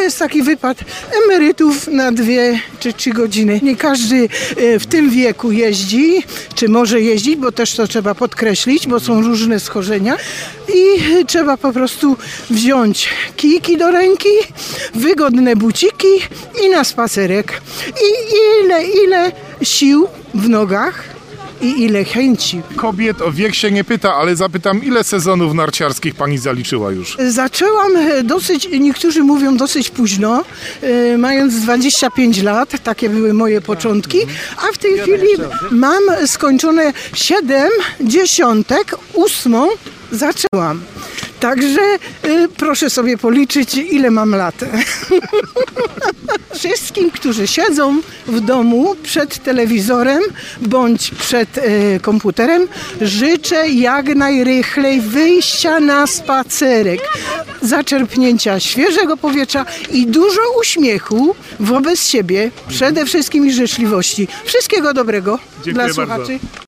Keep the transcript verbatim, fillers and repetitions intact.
jest taki wypad emerytów na dwie czy trzy godziny. Nie każdy w tym wieku jeździ, czy może jeździć, bo też to trzeba podkreślić, bo są różne schorzenia i trzeba po prostu wziąć kijki do ręki, wygodne buciki i na spacerek. I ile, ile sił w nogach i ile chęci. Kobiet o wiek się nie pyta, ale zapytam, ile sezonów narciarskich pani zaliczyła już? Zaczęłam dosyć, niektórzy mówią dosyć późno, mając dwadzieścia pięć lat, takie były moje początki, a w tej chwili mam skończone siedem dziesiątek, ósmą zaczęłam. Także y, proszę sobie policzyć, ile mam lat. Wszystkim, którzy siedzą w domu przed telewizorem bądź przed y, komputerem, życzę jak najrychlej wyjścia na spacerek, zaczerpnięcia świeżego powietrza i dużo uśmiechu wobec siebie, przede wszystkim i życzliwości. Wszystkiego dobrego. Dziękuję dla bardzo. słuchaczy.